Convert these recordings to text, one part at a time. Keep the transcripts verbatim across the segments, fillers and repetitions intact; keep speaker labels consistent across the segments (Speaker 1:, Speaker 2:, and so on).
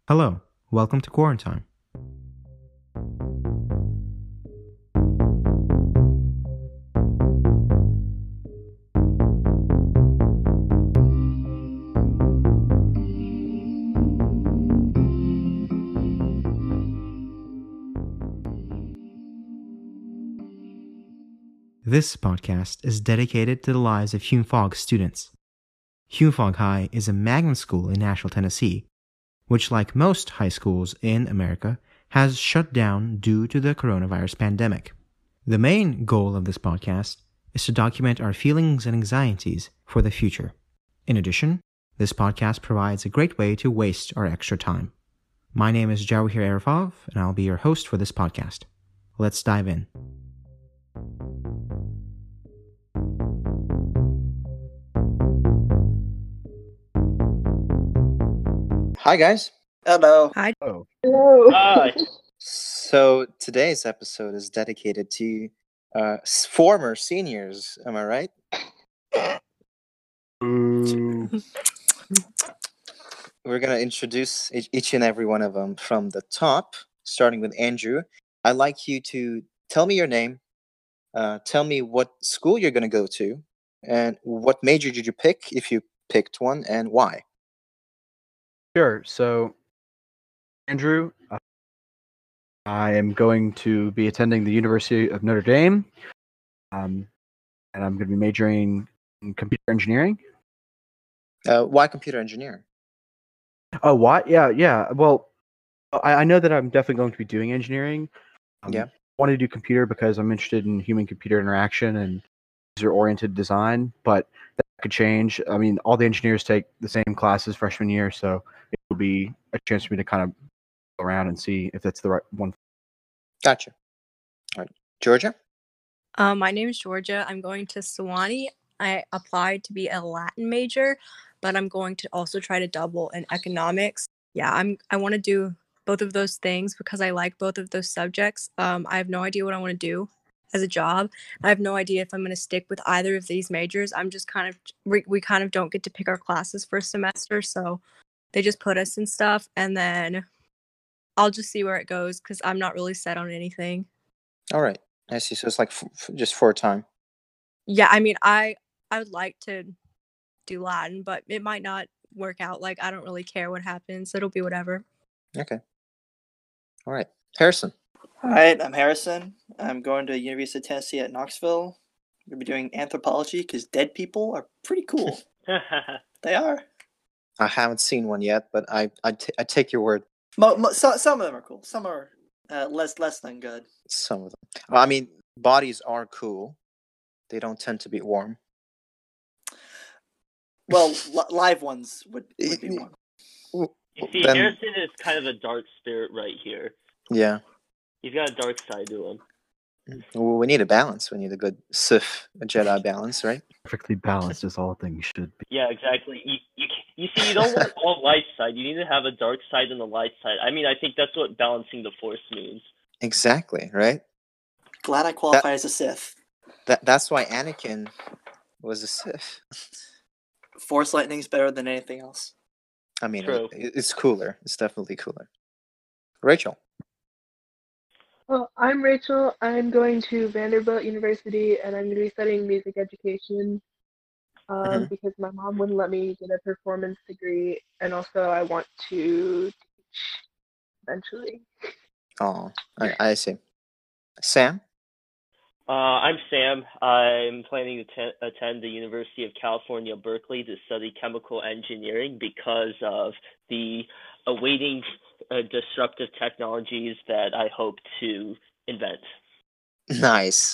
Speaker 1: Hello, welcome to Quarantine. This podcast is dedicated to the lives of Hume Fogg students. Hume Fogg High is a magnet school in Nashville, Tennessee, which, like most high schools in America, has shut down due to the coronavirus pandemic. The main goal of this podcast is to document our feelings and anxieties for the future. In addition, this podcast provides a great way to waste our extra time. My name is Jawahir Arifov, and I'll be your host for this podcast. Let's dive in. Hi, guys.
Speaker 2: Hello.
Speaker 3: Hi.
Speaker 4: Oh.
Speaker 5: Hello.
Speaker 2: Hi.
Speaker 5: So today's episode is dedicated to uh, s- former seniors. Am I right?
Speaker 4: Ooh.
Speaker 5: We're gonna introduce each, each and every one of them from the top, starting with Andrew. I'd like you to tell me your name, uh, tell me what school you're gonna go to, and what major did you pick, if you picked one, and why.
Speaker 4: Sure. So, Andrew, uh, I am going to be attending the University of Notre Dame, um, and I'm going to be majoring in computer engineering.
Speaker 5: Uh, why computer engineering?
Speaker 4: Oh, what? Yeah, yeah. Well, I, I know that I'm definitely going to be doing engineering. Um,
Speaker 5: Yeah.
Speaker 4: I want to do computer because I'm interested in human-computer interaction and user-oriented design, but that could change. I mean, all the engineers take the same classes freshman year, so it will be a chance for me to kind of go around and see if that's the right one.
Speaker 5: Gotcha. All right, Georgia.
Speaker 3: Um, my name is Georgia. I'm going to Sewanee. I applied to be a Latin major, but I'm going to also try to double in economics. Yeah, I'm. I want to do both of those things because I like both of those subjects. Um, I have no idea what I want to do as a job. I have no idea if I'm going to stick with either of these majors. I'm just kind of we, we kind of don't get to pick our classes for a semester, so they just put us in stuff, and then I'll just see where it goes because I'm not really set on anything.
Speaker 5: All right, I see. So it's like f- f- just for a time.
Speaker 3: Yeah, I mean, I I would like to do Latin, but it might not work out. Like, I don't really care what happens. It'll be whatever.
Speaker 5: Okay. All right, Harrison.
Speaker 2: Hi, I'm Harrison. I'm going to University of Tennessee at Knoxville. I'm going to be doing anthropology because dead people are pretty cool. They are.
Speaker 5: I haven't seen one yet, but I I, t- I take your word.
Speaker 2: Mo- mo- so- some of them are cool. Some are uh, less less than good.
Speaker 5: Some of them. I mean, bodies are cool. They don't tend to be warm.
Speaker 2: Well, li- live ones would, would be one.
Speaker 6: You see,
Speaker 5: Then-
Speaker 6: Harrison is kind of a dark spirit right here.
Speaker 5: Yeah.
Speaker 6: He's got a dark side to him.
Speaker 5: Well, we need a balance. We need a good Sith Jedi balance, right?
Speaker 4: Perfectly balanced is all things should be.
Speaker 6: Yeah, exactly. You, you, you see, you don't want all light side. You need to have a dark side and a light side. I mean, I think that's what balancing the Force means.
Speaker 5: Exactly, right?
Speaker 2: Glad I qualify as a Sith.
Speaker 5: That that's why Anakin was a Sith.
Speaker 2: Force lightning's better than anything else.
Speaker 5: I mean,
Speaker 6: True.
Speaker 5: it, it's cooler. It's definitely cooler. Rachel.
Speaker 7: Well, I'm Rachel. I'm going to Vanderbilt University, and I'm going to be studying music education um,
Speaker 5: Mhm.
Speaker 7: because my mom wouldn't let me get a performance degree, and also I want to teach eventually.
Speaker 5: Oh, I, I see. Sam.
Speaker 6: Uh, I'm Sam. I'm planning to te- attend the University of California, Berkeley to study chemical engineering because of the awaiting uh, disruptive technologies that I hope to invent.
Speaker 5: Nice.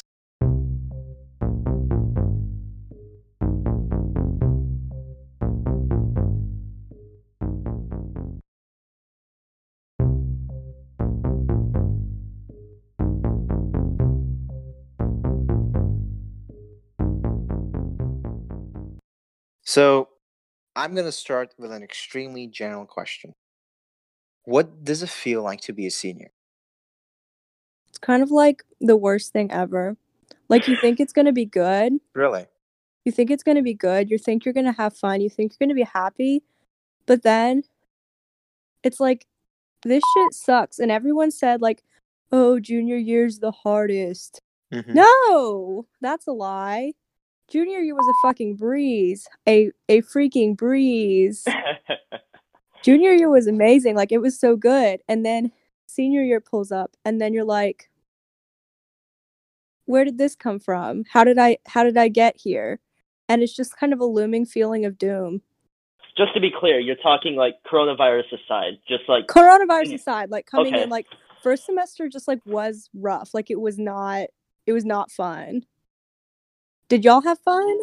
Speaker 5: So, I'm going to start with an extremely general question. What does it feel like to be a senior?
Speaker 3: It's kind of like the worst thing ever. Like, you think it's going to be good.
Speaker 5: Really?
Speaker 3: You think it's going to be good. You think you're going to have fun. You think you're going to be happy. But then it's like this shit sucks. And everyone said, like, oh, junior year's the hardest.
Speaker 5: Mhm.
Speaker 3: No, that's a lie. Junior year was a fucking breeze. A a freaking breeze. Junior year was amazing. Like, it was so good. And then senior year pulls up, and then you're like, where did this come from? How did I how did I get here? And it's just kind of a looming feeling of doom.
Speaker 6: Just to be clear, you're talking like coronavirus aside, just like
Speaker 3: Coronavirus aside, like coming
Speaker 6: Okay.
Speaker 3: in, like first semester just like was rough. Like it was not it was not fun. Did y'all have fun?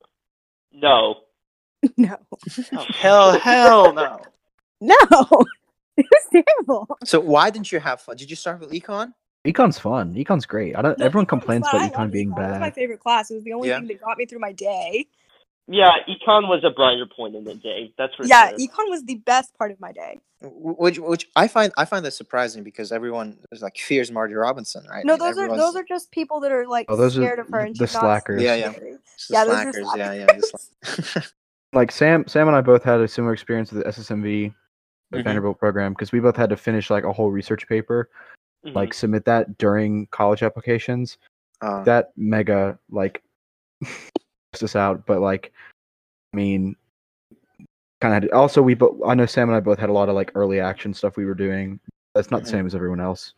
Speaker 6: no.
Speaker 3: No.
Speaker 2: Oh, hell, hell no.
Speaker 3: No. It was terrible.
Speaker 5: So why didn't you have fun? Did you start with econ?
Speaker 4: Econ's fun. Econ's great. I don't.
Speaker 3: No,
Speaker 4: everyone
Speaker 3: econ was
Speaker 4: complains
Speaker 3: fun.
Speaker 4: about
Speaker 3: I
Speaker 4: econ
Speaker 3: loved
Speaker 4: being
Speaker 3: econ. It was my
Speaker 4: bad.
Speaker 3: favorite class. It was the only
Speaker 5: Yeah.
Speaker 3: thing that got me through my day.
Speaker 6: Yeah, econ was a brighter point in the day. That's for
Speaker 3: Yeah,
Speaker 6: sure.
Speaker 3: econ was the best part of my day.
Speaker 5: Wh- Which, which I find, I find that surprising because everyone is like fears Margie Robinson, right?
Speaker 3: No,
Speaker 5: I mean,
Speaker 3: those are
Speaker 5: everyone's-
Speaker 3: those are just people that are like
Speaker 4: Oh, those are
Speaker 3: scared of her, and
Speaker 4: the
Speaker 3: she's not
Speaker 4: slackers.
Speaker 5: Yeah, yeah.
Speaker 3: scary.
Speaker 5: It's the
Speaker 3: Yeah, those are
Speaker 5: slackers.
Speaker 3: slackers.
Speaker 5: Yeah, yeah. the slack-
Speaker 4: Like Sam, Sam and I both had a similar experience with the S S M V, the
Speaker 5: Mhm.
Speaker 4: Vanderbilt program, because we both had to finish like a whole research paper,
Speaker 6: Mhm.
Speaker 4: like submit that during college applications.
Speaker 5: Uh,
Speaker 4: That mega like stressed us out, but like, I mean, kind of. Also, we both. I know Sam and I both had a lot of like early action stuff we were doing. That's not the
Speaker 5: Mhm.
Speaker 4: same as everyone else.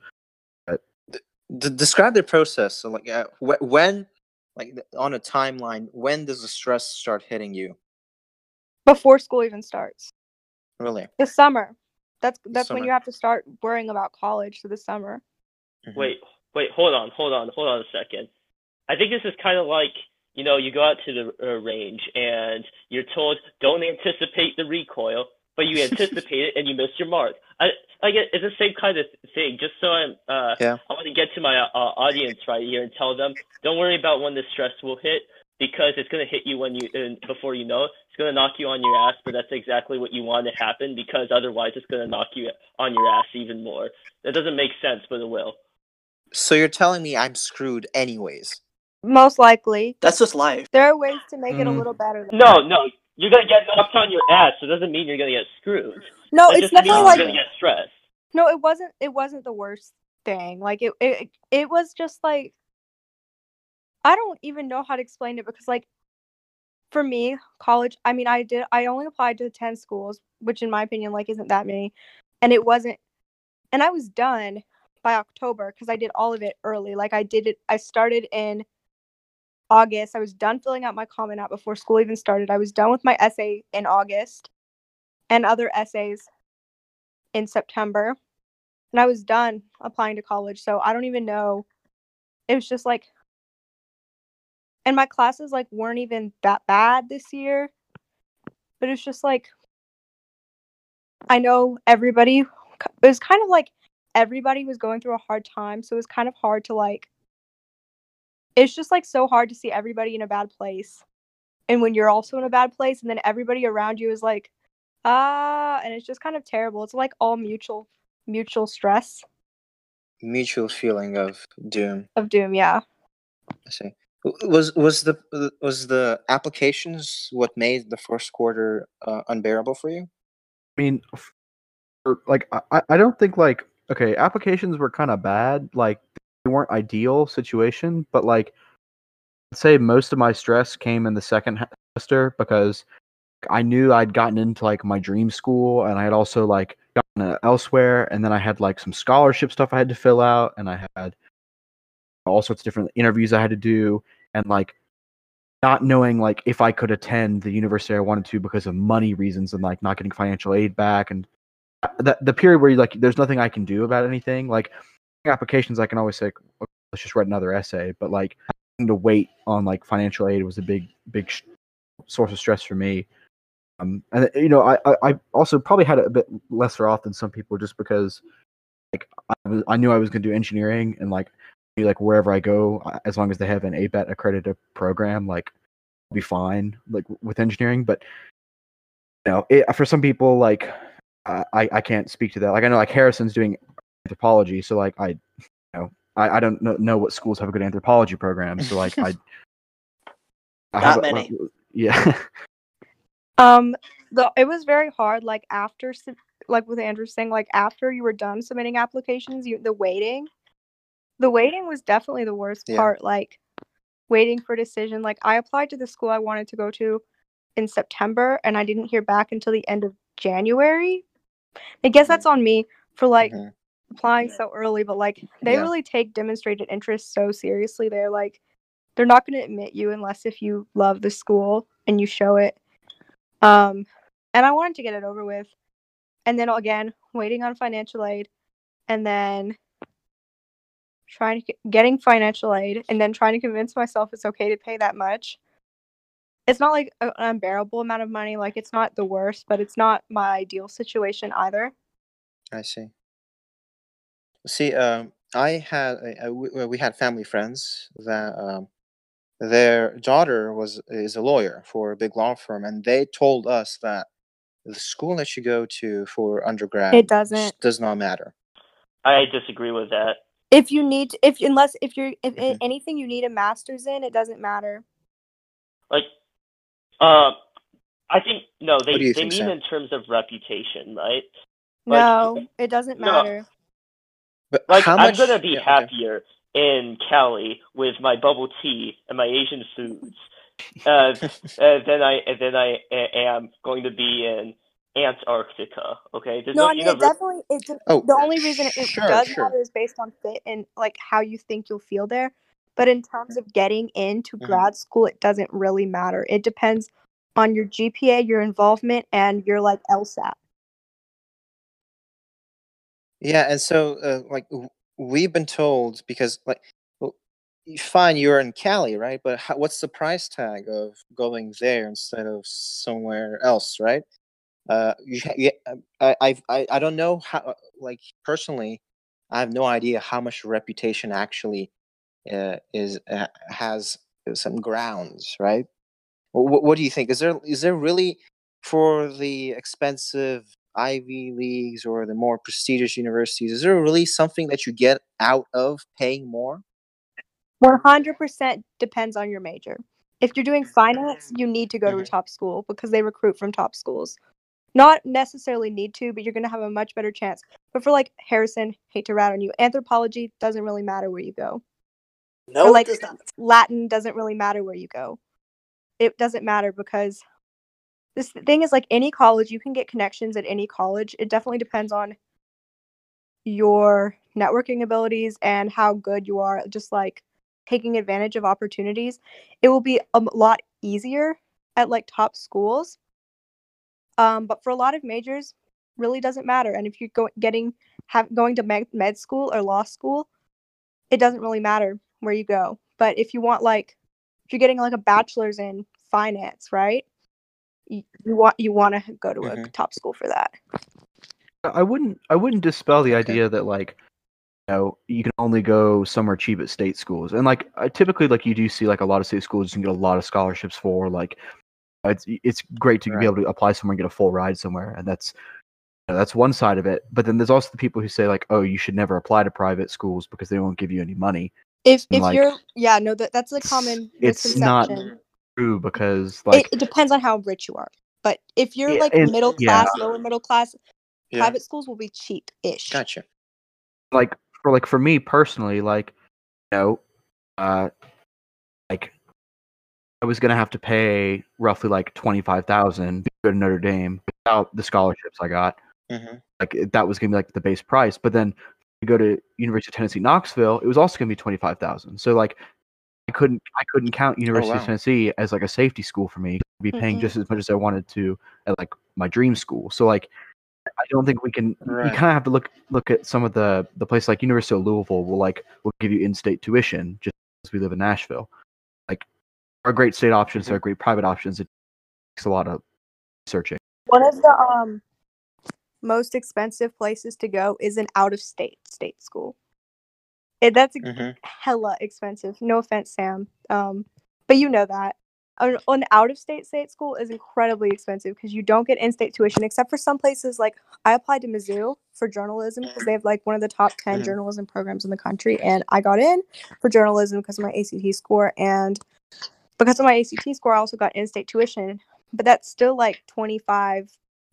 Speaker 5: d- describe the process. So, like, uh, wh- when, like, th- on a timeline, when does the stress start hitting you?
Speaker 3: Before school even starts.
Speaker 5: Really?
Speaker 3: The summer. That's that's when
Speaker 5: Summer.
Speaker 3: you have to start worrying about college. So the summer.
Speaker 5: Mhm.
Speaker 6: Wait, wait, hold on, hold on, hold on a second. I think this is kind of like, you know, you go out to the uh, range and you're told don't anticipate the recoil, but you anticipate it and you miss your mark. I, I get it's the same kind of thing. Just so I'm, uh,
Speaker 5: Yeah.
Speaker 6: I want to get to my uh, audience right here and tell them don't worry about when the stress will hit because it's gonna hit you when you uh, before you know it. It's gonna knock you on your ass, but that's exactly what you want to happen because otherwise it's gonna knock you on your ass even more. That doesn't make sense, but it will.
Speaker 5: So you're telling me I'm screwed anyways?
Speaker 3: Most likely.
Speaker 2: That's just life.
Speaker 3: There are ways to make it a
Speaker 4: Mm.
Speaker 3: little better. Than
Speaker 6: No, no, you're gonna get knocked on your ass. So it doesn't mean you're gonna get screwed.
Speaker 3: No,
Speaker 6: That
Speaker 3: it's
Speaker 6: just means
Speaker 3: definitely
Speaker 6: you're
Speaker 3: like
Speaker 6: gonna get stressed.
Speaker 3: no, it wasn't. It wasn't the worst thing. Like it, it, it was just like I don't even know how to explain it because like for me, college. I mean, I did. I only applied to ten schools, which in my opinion, like, isn't that many, and it wasn't. And I was done by October because I did all of it early. Like I did it. I started in August. I was done filling out my Common App before school even started. I was done with my essay in August and other essays in September. And I was done applying to college. So I don't even know. It was just like, and my classes like weren't even that bad this year. But it's just like, I know everybody, it was kind of like everybody was going through a hard time. So it was kind of hard to like, it's just like so hard to see everybody in a bad place. And when you're also in a bad place and then everybody around you is like, ah, and it's just kind of terrible. It's like all mutual, mutual stress
Speaker 5: Mutual feeling of doom.
Speaker 3: of doom. Yeah.
Speaker 5: I see. W- Was was the was the applications what made the first quarter uh, unbearable for you?
Speaker 4: I mean, f- or, like I, I don't think like okay, applications were kind of bad. Like they weren't ideal situation, but like I'd say most of my stress came in the second ha- semester because I knew I'd gotten into like my dream school, and I had also like gotten uh, elsewhere, and then I had like some scholarship stuff I had to fill out, and I had all sorts of different interviews I had to do, and like not knowing like if I could attend the university I wanted to because of money reasons and like not getting financial aid back, and the the period where you like there's nothing I can do about anything. Like applications, I can always say, okay, let's just write another essay, but like having to wait on like financial aid was a big big sh- source of stress for me. Um, and you know, I, I I also probably had it a bit lesser off than some people just because like I was I knew I was going to do engineering and like like wherever I go, uh, as long as they have an A B E T accredited program, like I'll be fine like with engineering. But you know, it, for some people, like I I can't speak to that. Like I know like Harrison's doing anthropology, so like I you know I, I don't know, know what schools have a good anthropology program, so like I I
Speaker 2: Not
Speaker 4: have a-
Speaker 2: many.
Speaker 4: yeah.
Speaker 3: Um, the it was very hard. Like after se- like with Andrew saying, like after you were done submitting applications, you the waiting, the waiting was definitely the worst
Speaker 5: Yeah.
Speaker 3: part. Like waiting for a decision. Like I applied to the school I wanted to go to in September, and I didn't hear back until the end of January. I guess that's on me for like
Speaker 5: Mhm.
Speaker 3: applying so early, but like they
Speaker 5: Yeah.
Speaker 3: really take demonstrated interest so seriously. They're like they're not going to admit you unless if you love the school and you show it. Um, and I wanted to get it over with, and then again waiting on financial aid, and then trying to get, getting financial aid, and then trying to convince myself it's okay to pay that much. It's not like an unbearable amount of money. Like it's not the worst, but it's not my ideal situation either.
Speaker 5: I see. See, um, I had a, a, we we had family friends that um, their daughter was is a lawyer for a big law firm, and they told us that the school that you go to for undergrad
Speaker 3: It doesn't.
Speaker 5: does not matter.
Speaker 6: I disagree with that.
Speaker 3: If you need, if unless if you're if
Speaker 5: Mhm.
Speaker 3: anything you need a master's in, it doesn't matter.
Speaker 6: Like, uh, I think no,
Speaker 5: What do
Speaker 6: they
Speaker 5: you
Speaker 6: they
Speaker 5: think,
Speaker 6: mean
Speaker 5: Sam?
Speaker 6: in terms of reputation, right? Like,
Speaker 3: No, it doesn't
Speaker 6: no,
Speaker 3: matter.
Speaker 5: But
Speaker 6: like
Speaker 5: how
Speaker 6: I'm
Speaker 5: much?
Speaker 6: gonna be
Speaker 5: Yeah, okay.
Speaker 6: happier in Cali with my bubble tea and my Asian foods, uh, uh, than I than I a- am going to be in Antarctica. Okay, there's
Speaker 3: No,
Speaker 6: no
Speaker 3: I mean it
Speaker 6: universe.
Speaker 3: definitely. It de-
Speaker 5: Oh,
Speaker 3: the only reason it
Speaker 5: sure,
Speaker 3: does
Speaker 5: sure.
Speaker 3: matter is based on fit and like how you think you'll feel there. But in terms of getting into
Speaker 5: Mhm.
Speaker 3: grad school, it doesn't really matter. It depends on your G P A, your involvement, and your like LSAT.
Speaker 5: Yeah, and so uh, like w- we've been told because like well, y- fine, you're in Cali, right? But how, what's the price tag of going there instead of somewhere else, right? Uh, you, ha- you, uh, I, I, I I don't know how. uh, Like personally, I have no idea how much reputation actually uh, is uh, has some grounds, right? What, what do you think? Is there is there really for the expensive Ivy Leagues or the more prestigious universities? Is there really something that you get out of paying more?
Speaker 3: one hundred percent depends on your major. If you're doing finance, you need to go to a
Speaker 5: Mhm.
Speaker 3: top school because they recruit from top schools. Not necessarily need to, but you're going to have a much better chance. But for like Harrison, hate to rat on you, anthropology doesn't really matter where you go.
Speaker 2: No,
Speaker 3: Or
Speaker 2: it
Speaker 3: like
Speaker 2: does not.
Speaker 3: Latin doesn't really matter where you go. It doesn't matter because this thing is like any college, you can get connections at any college. It definitely depends on your networking abilities and how good you are at just like taking advantage of opportunities. It will be a lot easier at like top schools. Um, but for a lot of majors, really doesn't matter. And if you're go- getting have going to med, med school or law school, it doesn't really matter where you go. But if you want like if you're getting like a bachelor's in finance, right? You, you want you want to go to a
Speaker 5: Mhm.
Speaker 3: top school for that.
Speaker 4: I wouldn't I wouldn't dispel the
Speaker 5: Okay.
Speaker 4: idea that like you know you can only go somewhere cheap at state schools, and like I typically like you do see like a lot of state schools you can get a lot of scholarships for. Like it's it's great to be
Speaker 5: Right.
Speaker 4: able to apply somewhere and get a full ride somewhere, and that's you know, that's one side of it. But then there's also the people who say like, oh, you should never apply to private schools because they won't give you any money.
Speaker 3: If
Speaker 4: And
Speaker 3: if
Speaker 4: like
Speaker 3: you're yeah no that that's a
Speaker 4: it's,
Speaker 3: common
Speaker 4: it's not
Speaker 3: misconception.
Speaker 4: true because
Speaker 3: It,
Speaker 4: like
Speaker 3: it depends on how rich you are. But if you're
Speaker 4: yeah,
Speaker 3: like
Speaker 4: and
Speaker 3: middle
Speaker 4: yeah,
Speaker 3: class, lower middle class,
Speaker 5: Yeah.
Speaker 3: private schools will be cheap-ish.
Speaker 5: Gotcha.
Speaker 4: like for like for me personally, like you know, uh, like I was gonna have to pay roughly like twenty five thousand to go to Notre Dame without the scholarships I got.
Speaker 5: hmm
Speaker 4: Like it- that was gonna be like the base price. But then to go to University of Tennessee Knoxville, it was also gonna be twenty five thousand. So like I couldn't I couldn't count
Speaker 5: Oh
Speaker 4: University of
Speaker 5: wow.
Speaker 4: Tennessee as like a safety school for me. I'd be paying
Speaker 3: Mm-mm.
Speaker 4: just as much as I wanted to at like my dream school. So like I don't think we can. You
Speaker 5: Right.
Speaker 4: kind of have to look look at some of the the places like University of Louisville will like will give you in-state tuition just as we live in Nashville. Like there are great state options, there
Speaker 5: Mhm.
Speaker 4: are great private options. It takes a lot of researching.
Speaker 3: One of the um most expensive places to go is an out of state state school. It, that's
Speaker 5: Mhm.
Speaker 3: hella expensive. No offense, Sam. Um, but you know that. An, an out of state state school is incredibly expensive because you don't get in state tuition except for some places like I applied to Mizzou for journalism because they have like one of the top ten
Speaker 5: Mhm.
Speaker 3: journalism programs in the country, and I got in for journalism because of my A C T score, and because of my A C T score, I also got in state tuition, but that's still like twenty five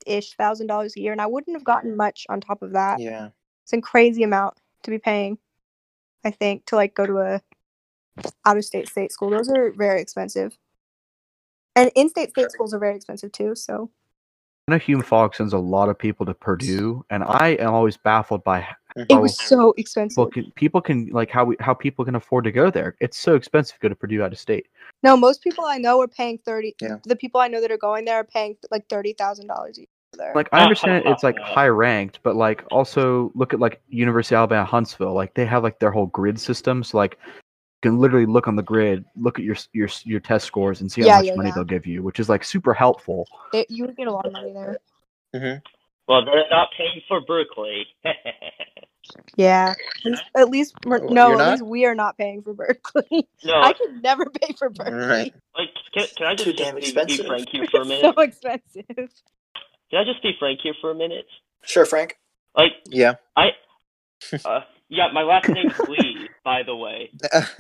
Speaker 3: ish thousand dollars a year, and I wouldn't have gotten much on top of that.
Speaker 5: Yeah.
Speaker 3: It's a crazy amount to be paying, I think, to like go to a out of state state school. Those are very expensive. And in state state schools are very expensive too, so
Speaker 4: I know Hume Fogg sends a lot of people to Purdue, and I am always baffled by
Speaker 3: it
Speaker 4: how
Speaker 3: was so
Speaker 4: people
Speaker 3: expensive.
Speaker 4: can, people can like how we, how people can afford to go there. It's so expensive to go to Purdue out of state.
Speaker 3: No, most people I know are paying thirty.
Speaker 5: Yeah.
Speaker 3: The people I know that are going there are paying like thirty thousand dollars a year there.
Speaker 4: Like I understand it's like high ranked, but like also look at like University of Alabama Huntsville. Like they have like their whole grid system, so like you can literally look on the grid, look at your your your test scores, and see how
Speaker 3: Yeah,
Speaker 4: much
Speaker 3: yeah,
Speaker 4: money
Speaker 3: yeah.
Speaker 4: they'll give you, which is like super helpful.
Speaker 3: It, you would get a lot of money there.
Speaker 5: Mm-hmm.
Speaker 6: Well, they're not paying for Berkeley.
Speaker 3: Yeah. At least, at least we're,
Speaker 5: Oh,
Speaker 3: no,
Speaker 5: you're
Speaker 3: at
Speaker 5: not?
Speaker 3: least we are not paying for Berkeley.
Speaker 6: No,
Speaker 3: I could never pay for Berkeley.
Speaker 5: Right.
Speaker 6: like, can, can I just
Speaker 2: Too
Speaker 6: be,
Speaker 2: damn
Speaker 6: be, be
Speaker 2: expensive.
Speaker 6: frank here for a
Speaker 3: It's
Speaker 6: minute?
Speaker 3: so expensive.
Speaker 6: Can I just be frank here for a minute?
Speaker 2: Sure, Frank.
Speaker 6: Like,
Speaker 5: Yeah.
Speaker 6: I, uh, yeah, my last name's Lee, by the way.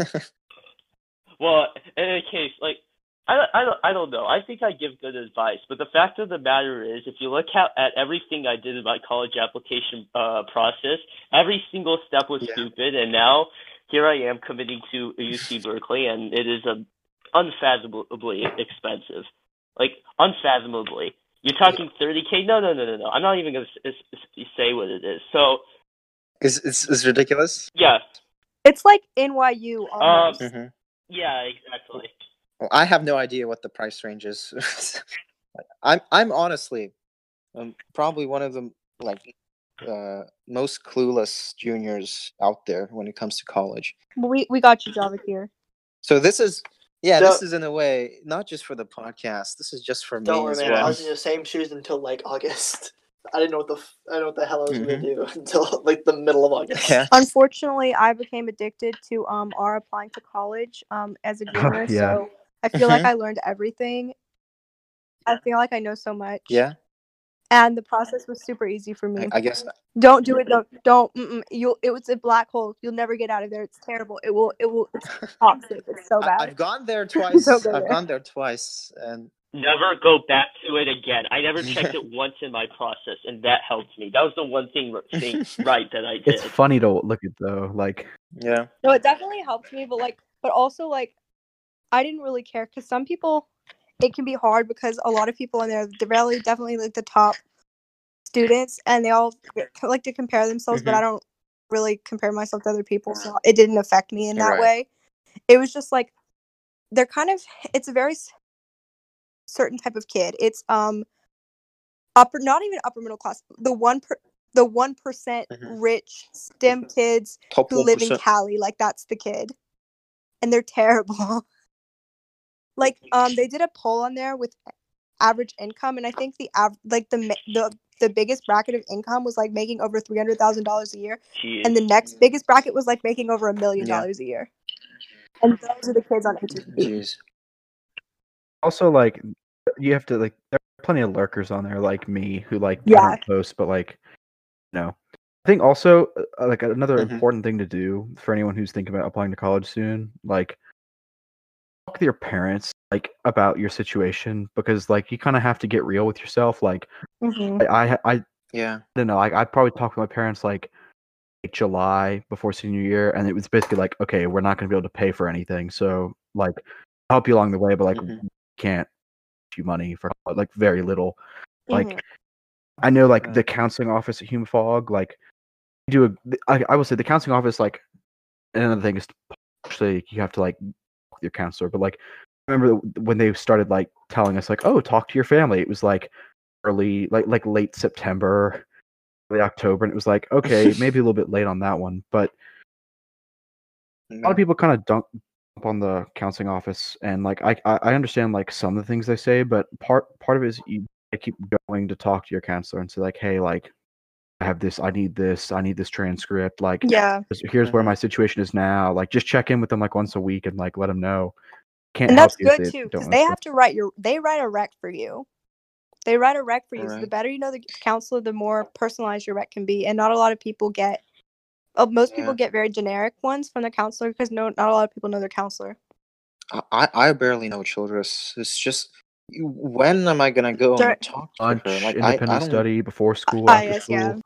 Speaker 6: Well, in any case, like, I, don't- I, don't, I don't know. I think I give good advice, but the fact of the matter is, if you look at, at everything I did in my college application uh, process, every single step was
Speaker 5: Yeah.
Speaker 6: stupid, and now here I am committing to U C Berkeley, and it is um, unfathomably expensive. Like, unfathomably. You're talking thirty K? No, no, no, no, no. I'm not even going to say what it is. So,
Speaker 5: It's, it's, it's ridiculous.
Speaker 6: yeah.
Speaker 3: It's like N Y U
Speaker 6: Um,
Speaker 3: almost.
Speaker 5: Mm-hmm.
Speaker 6: yeah, exactly.
Speaker 5: Well, I have no idea what the price range is. I'm I'm honestly um, probably one of the like uh, most clueless juniors out there when it comes to college.
Speaker 3: we we got you, Java here.
Speaker 5: So this is yeah,
Speaker 2: Don't-
Speaker 5: this is in a way not just for the podcast. This is just for
Speaker 2: Don't
Speaker 5: me
Speaker 2: worry,
Speaker 5: as
Speaker 2: man.
Speaker 5: well.
Speaker 2: I was in the same shoes until like August. I didn't know what the f- I didn't know what the hell I was
Speaker 5: Mhm.
Speaker 2: gonna do until like the middle of August.
Speaker 5: Yeah.
Speaker 3: Unfortunately, I became addicted to um our applying to college um as a junior,
Speaker 4: Yeah.
Speaker 3: so I feel like
Speaker 5: Mhm.
Speaker 3: I learned everything. I feel like I know so much.
Speaker 5: Yeah.
Speaker 3: And the process was super easy for me.
Speaker 5: I, I guess.
Speaker 3: Don't do it. Don't. Don't. Mm-mm. You. It was a black hole. You'll never get out of there. It's terrible. It will. It will. It's toxic. It's so
Speaker 5: I,
Speaker 3: bad.
Speaker 5: I've gone there twice.
Speaker 3: Don't go
Speaker 5: I've
Speaker 3: there.
Speaker 5: gone there twice, and
Speaker 6: Never go back to it again. I never checked it once in my process, and that helped me. That was the one thing, thing right that I did.
Speaker 4: It's funny to look at though. Like
Speaker 5: yeah.
Speaker 3: No, it definitely helped me, but like, but also like, I didn't really care because some people, it can be hard because a lot of people in there, they're really definitely like the top students, and they all like to compare themselves. But
Speaker 5: Mhm.
Speaker 3: I don't really compare myself to other people, so it didn't affect me in that
Speaker 5: Right.
Speaker 3: way. It was just like they're kind of. It's a very s- certain type of kid. It's um upper, not even upper middle class. The one per, the one percent
Speaker 5: Mhm.
Speaker 3: rich STEM kids
Speaker 5: Top
Speaker 3: who
Speaker 5: one
Speaker 3: live in
Speaker 5: percent.
Speaker 3: Cali. Like that's the kid, and they're terrible. Like um, they did a poll on there with average income, and I think the av- like the ma- the the biggest bracket of income was like making over three hundred thousand dollars a year,
Speaker 6: Jeez.
Speaker 3: and the next biggest bracket was like making over a million
Speaker 5: Yeah.
Speaker 3: dollars a year. And those are the kids on H S B.
Speaker 5: Jeez.
Speaker 4: also like you have to like there are plenty of lurkers on there like me who like I
Speaker 3: Yeah.
Speaker 4: don't post, but like you know. I think also uh, like another
Speaker 5: Mhm.
Speaker 4: important thing to do for anyone who's thinking about applying to college soon, like talk with your parents like about your situation because like you kind of have to get real with yourself. Like
Speaker 3: hmm
Speaker 4: I I, I
Speaker 5: Yeah.
Speaker 4: don't know. Like I probably talked with my parents like, like July before senior year, and it was basically like, okay, we're not going to be able to pay for anything, so like I'll help you along the way, but like
Speaker 5: Mhm.
Speaker 4: we can't give you money for like very little. Like
Speaker 3: Mhm.
Speaker 4: I know like
Speaker 5: Right.
Speaker 4: the counseling office at Hume Fog, like do a I, I will say the counseling office like and another thing is actually you have to like talk with your counselor, but like I remember when they started like telling us like, oh, talk to your family. It was like early like like late September, early October, and it was like, okay, maybe a little bit late on that one, but a lot of people kind of dump on the counseling office, and like I I I understand like some of the things they say, but part part of it is you keep going to talk to your counselor and say like, hey, like I have this, I need this, I need this transcript, like
Speaker 3: Yeah.
Speaker 4: here's, here's where
Speaker 5: Mhm.
Speaker 4: my situation is now. Like just check in with them like once a week and like let them know. Can't
Speaker 3: And
Speaker 4: help
Speaker 3: that's
Speaker 4: you if
Speaker 3: good
Speaker 4: they
Speaker 3: too,
Speaker 4: don't
Speaker 3: because
Speaker 4: know
Speaker 3: they
Speaker 4: stuff.
Speaker 3: have to write your they write a rec for you. They write a rec for you. So the
Speaker 5: Right.
Speaker 3: better you know the counselor, the more personalized your rec can be. And not a lot of people get uh, most people
Speaker 5: Yeah.
Speaker 3: get very generic ones from their counselor because no not a lot of people know their counselor.
Speaker 5: I, I I barely know Childress. It's just When am I gonna go
Speaker 3: Dur-
Speaker 5: and talk to
Speaker 4: Lunch,
Speaker 5: her? Like I,
Speaker 4: independent
Speaker 5: I don't.
Speaker 4: study, before school,
Speaker 3: Ah,
Speaker 4: after
Speaker 3: yes,
Speaker 4: school.
Speaker 3: yeah.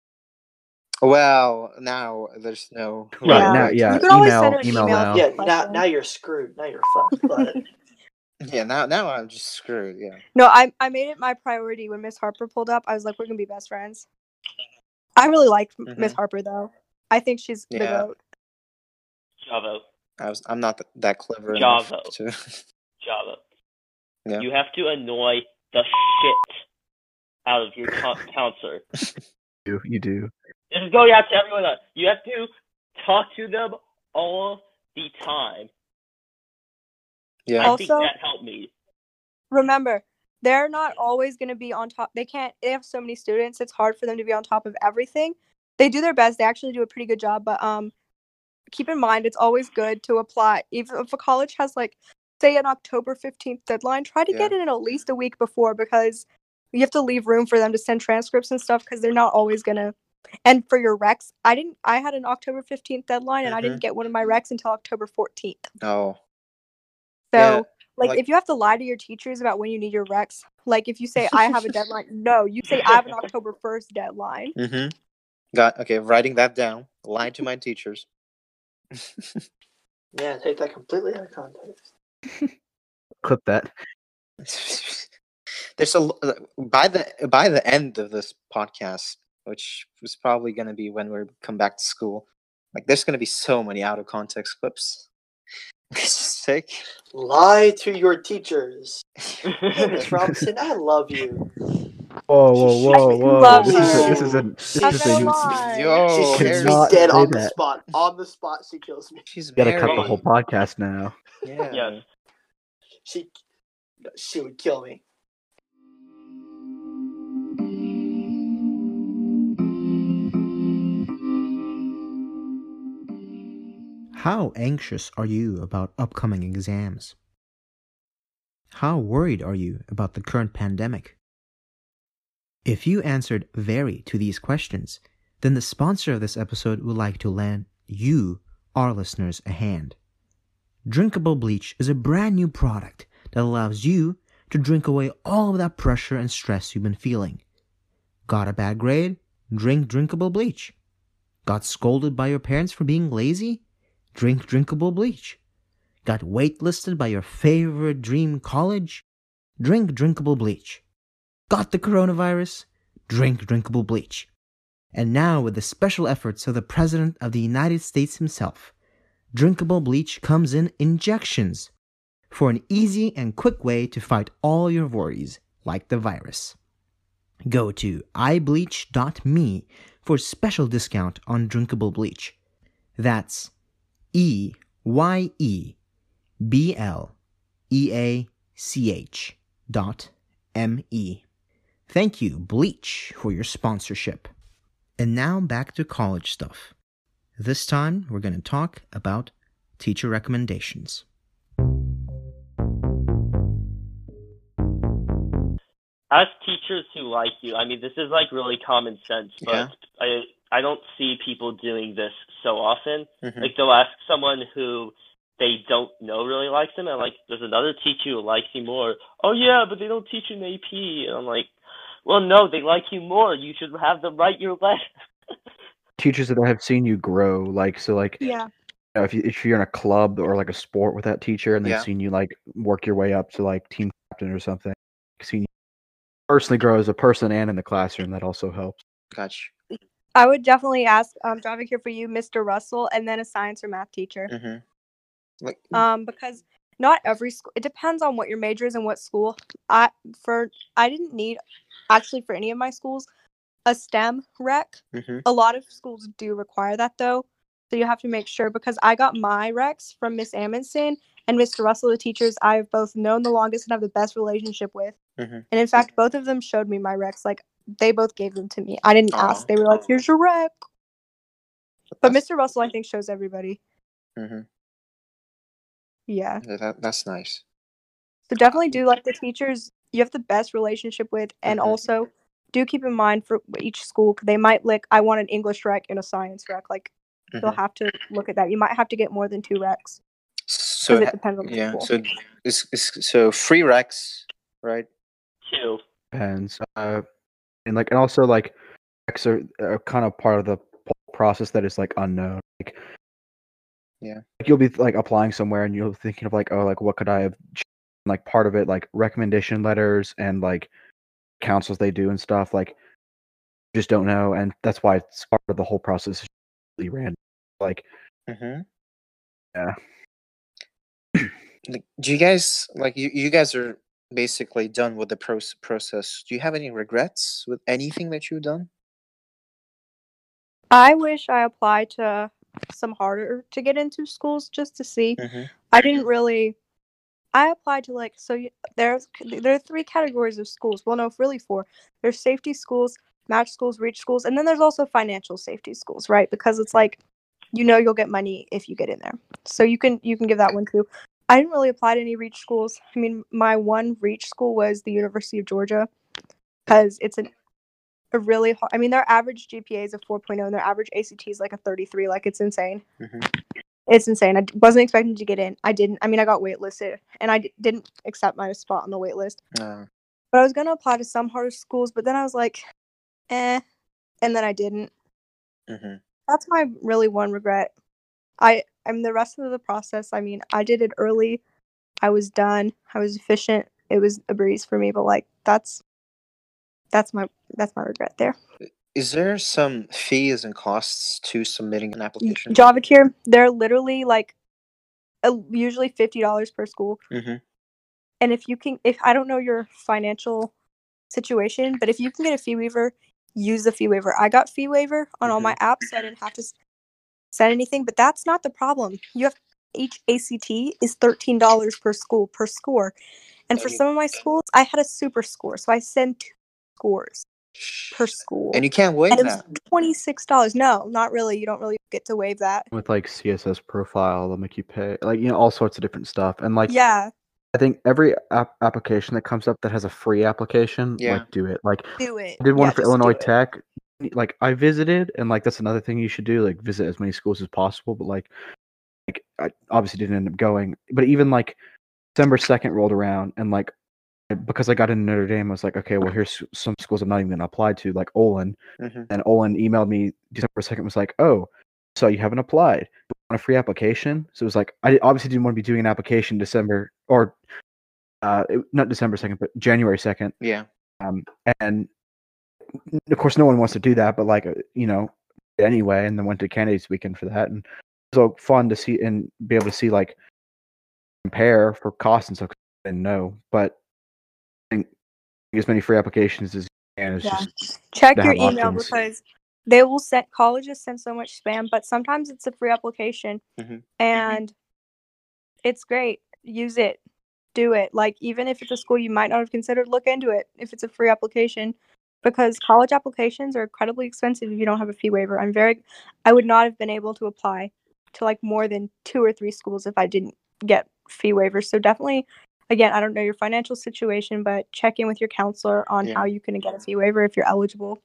Speaker 5: Well, now there's no.
Speaker 4: Right
Speaker 3: Yeah.
Speaker 4: now, yeah.
Speaker 3: You can always send
Speaker 4: Email,
Speaker 3: her an
Speaker 4: email
Speaker 3: email.
Speaker 4: now.
Speaker 2: Yeah,
Speaker 3: Question.
Speaker 2: now now you're screwed. Now you're fucked. But
Speaker 5: Yeah, now now I'm just screwed. Yeah.
Speaker 3: No, I I made it my priority when Miss Harper pulled up. I was like, we're gonna be best friends. I really liked Miss
Speaker 5: Mhm.
Speaker 3: Harper though. I think she's the
Speaker 5: Yeah.
Speaker 3: goat.
Speaker 6: Javo.
Speaker 5: I was. I'm not th- that clever enough
Speaker 6: Javo.
Speaker 5: to.
Speaker 6: Java.
Speaker 5: Yeah.
Speaker 6: You have to annoy the shit out of your co- counselor.
Speaker 4: You, you do.
Speaker 6: This is going out to everyone else. You have to talk to them all the time.
Speaker 5: Yeah.
Speaker 6: I think
Speaker 3: Also-
Speaker 6: that helped me.
Speaker 3: Remember, they're not always gonna be on top. They can't. They have so many students. It's hard for them to be on top of everything. They do their best. They actually do a pretty good job. But um, keep in mind, it's always good to apply. Even if a college has like, say, an October fifteenth deadline, try to
Speaker 5: Yeah.
Speaker 3: get it in at least a week before, because you have to leave room for them to send transcripts and stuff, because they're not always gonna. And for your recs, I didn't. I had an October fifteenth deadline, and I
Speaker 5: Mhm.
Speaker 3: didn't get one of my recs until October fourteenth.
Speaker 5: Oh.
Speaker 3: So,
Speaker 5: Yeah,
Speaker 3: like,
Speaker 5: like-
Speaker 3: if you have to lie to your teachers about when you need your recs, like if you say I have a deadline, no, you say I have an October first deadline.
Speaker 5: Mm-hmm. Got okay. Writing that down. Lying to my teachers.
Speaker 2: yeah, take that completely out of context.
Speaker 4: Clip that.
Speaker 5: There's a l- by the by the end of this podcast, which is probably going to be when we come back to school. Like, there's going to be so many out of context clips. It's just sick.
Speaker 2: Lie to your teachers. Hey, Miss Robinson, I love you.
Speaker 4: Whoa, whoa,
Speaker 2: She
Speaker 4: whoa,
Speaker 2: shoots me.
Speaker 4: whoa!
Speaker 3: Love
Speaker 4: This is a,
Speaker 3: her.
Speaker 4: this is a this
Speaker 3: I'm
Speaker 4: is
Speaker 3: gonna
Speaker 4: a.
Speaker 3: lie.
Speaker 5: Yo,
Speaker 2: She shoots me
Speaker 4: cannot
Speaker 2: dead
Speaker 4: say
Speaker 2: on the
Speaker 4: that.
Speaker 2: spot. On the spot, she kills me.
Speaker 5: She's
Speaker 4: You gotta cut the
Speaker 5: married.
Speaker 4: whole podcast now.
Speaker 5: Yeah.
Speaker 6: Yes.
Speaker 2: She, she would kill me.
Speaker 1: How anxious are you about upcoming exams? How worried are you about the current pandemic? If you answered very to these questions, then the sponsor of this episode would like to lend you, our listeners, a hand. Drinkable Bleach is a brand new product that allows you to drink away all of that pressure and stress you've been feeling. Got a bad grade? Drink Drinkable Bleach. Got scolded by your parents for being lazy? Drink Drinkable Bleach. Got waitlisted by your favorite dream college? Drink Drinkable Bleach. Got the coronavirus? Drink Drinkable Bleach. And now, with the special efforts of the President of the United States himself, Drinkable Bleach comes in injections for an easy and quick way to fight all your worries, like the virus. Go to i bleach dot me for a special discount on Drinkable Bleach. That's E Y E B L E A C H dot M E. Thank you, Bleach, for your sponsorship. And now back to college stuff. This time, we're going to talk about teacher recommendations.
Speaker 6: Ask teachers who like you. I mean, this is like really common sense, but
Speaker 5: Yeah.
Speaker 6: I I don't see people doing this so often.
Speaker 5: Mhm.
Speaker 6: Like, they'll ask someone who they don't know really likes them, and like, there's another teacher who likes you more. Oh yeah, but they don't teach in A P. And I'm like, well, no, they like you more. You should have them write your letter.
Speaker 4: Teachers that have seen you grow, like so, like
Speaker 3: Yeah.
Speaker 4: you know, if you if you're in a club or like a sport with that teacher, and they've
Speaker 5: Yeah.
Speaker 4: seen you like work your way up to like team captain or something, seen you personally grow as a person and in the classroom, that also helps.
Speaker 5: Gotcha.
Speaker 3: I would definitely ask, um, driving here for you, Mister Russell, and then a science or math teacher.
Speaker 5: Mm-hmm. Like,
Speaker 3: Um, because not every school. It depends on what your major is and what school. I for I didn't need, actually, for any of my schools, a STEM rec.
Speaker 5: mm-hmm.
Speaker 3: A lot of schools do require that though, so you have to make sure, because I got my recs from Miss Amundsen and Mister Russell, the teachers I've both known the longest and have the best relationship with.
Speaker 5: Mm-hmm.
Speaker 3: And in fact, both of them showed me my recs. Like, they both gave them to me. I didn't
Speaker 5: Aw.
Speaker 3: ask. They were like, "Here's your rec." But Mister Russell, I think, shows everybody.
Speaker 5: Mm-hmm.
Speaker 3: Yeah.
Speaker 5: Yeah, that, that's nice.
Speaker 3: So definitely do like the teachers you have the best relationship with, and
Speaker 5: Mhm.
Speaker 3: also do keep in mind for each school, they might like, I want an English rec and a science rec. Like, you'll
Speaker 5: Mhm.
Speaker 3: have to look at that. You might have to get more than two recs
Speaker 5: So
Speaker 3: because it
Speaker 5: ha-
Speaker 3: depends on the
Speaker 5: yeah,
Speaker 3: school.
Speaker 5: so is, is so free recs right?
Speaker 6: Two.
Speaker 4: Depends. Uh, and like, and also like, checks are, are kind of part of the process that is like unknown. Like,
Speaker 5: Yeah.
Speaker 4: like you'll be like applying somewhere and you're thinking of like, oh, like what could I have? Like part of it, like recommendation letters and like councils they do and stuff. Like, just don't know, and that's why it's part of the whole process. Is really random. Like,
Speaker 5: Mm-hmm.
Speaker 4: yeah.
Speaker 5: Like, do you guys like you? You guys are basically done with the proce- process. Do you have any regrets with anything that you've done?
Speaker 3: I wish I applied to some harder to get into schools just to see.
Speaker 5: Mm-hmm.
Speaker 3: I didn't really. I applied to like so you, there's there are three categories of schools. Well, no, really four. There's safety schools, match schools, reach schools, and then there's also financial safety schools, right? Because it's like you know you'll get money if you get in there, so you can you can give that one too. I didn't really apply to any reach schools. I mean, my one reach school was the University of Georgia because it's an a really hard. I mean, their average G P A is a four point oh, and their average A C T is like a thirty-three. Like, it's insane.
Speaker 5: Mm-hmm.
Speaker 3: It's insane. I d- wasn't expecting to get in. I didn't. I mean, I got waitlisted, and I d- didn't accept my spot on the wait list.
Speaker 5: Uh,
Speaker 3: But I was going to apply to some harder schools, but then I was like, eh, and then I didn't.
Speaker 5: mm-hmm.
Speaker 3: That's my really one regret. I, I mean, the rest of the process, I mean, I did it early. I was done. I was efficient. It was a breeze for me, but like, that's, that's my, that's my regret there.
Speaker 5: Is there some fees and costs to submitting an application?
Speaker 3: JavaCure, they're literally like uh, usually fifty dollars per school.
Speaker 5: Mm-hmm.
Speaker 3: And if you can, if I don't know your financial situation, but if you can get a fee waiver, use the fee waiver. I got fee waiver on all my apps, so I didn't have to send anything. But that's not the problem. You have each A C T is thirteen dollars per school per score, and for
Speaker 5: you-
Speaker 3: some of my schools, I had a super score, so I sent two scores per school.
Speaker 5: And you can't waive
Speaker 3: and it was
Speaker 5: that.
Speaker 3: twenty-six dollars. No, not really. You don't really get to waive that.
Speaker 4: With like C S S profile, they'll make you pay, like, you know, all sorts of different stuff. And like,
Speaker 3: Yeah,
Speaker 4: I think every app- application that comes up that has a free application,
Speaker 5: Yeah.
Speaker 4: like, do it. Like,
Speaker 3: do it.
Speaker 4: I did one
Speaker 3: Yeah,
Speaker 4: for
Speaker 3: just
Speaker 4: Illinois
Speaker 3: do it.
Speaker 4: Tech. Like, I visited, and like that's another thing you should do. Like, visit as many schools as possible. But like, like I obviously didn't end up going. But even like December second rolled around, and like because I got into Notre Dame, I was like, okay, well, here's some schools I'm not even going to apply to, like Olin.
Speaker 5: Mm-hmm.
Speaker 4: And Olin emailed me December second, was like, oh, so you haven't applied on a free application. So it was like, I obviously didn't want to be doing an application December or uh, it, not December second, but January second.
Speaker 5: Yeah.
Speaker 4: Um, and of course, no one wants to do that, but like, uh, you know, anyway, and then went to candidates weekend for that. And it was so fun to see and be able to see, like, compare for cost and stuff. I didn't know, but I think as many free applications as you can is
Speaker 3: Yeah.
Speaker 4: just
Speaker 3: Check
Speaker 4: to
Speaker 3: your
Speaker 4: have
Speaker 3: email
Speaker 4: options.
Speaker 3: because they will send colleges send so much spam, but sometimes it's a free application
Speaker 5: Mhm.
Speaker 3: and it's great. Use it. Do it. Like, even if it's a school you might not have considered, look into it if it's a free application, because college applications are incredibly expensive if you don't have a fee waiver. I'm very I would not have been able to apply to like more than two or three schools if I didn't get fee waivers. So definitely, again, I don't know your financial situation, but check in with your counselor on
Speaker 5: Yeah.
Speaker 3: how you can get a fee waiver if you're eligible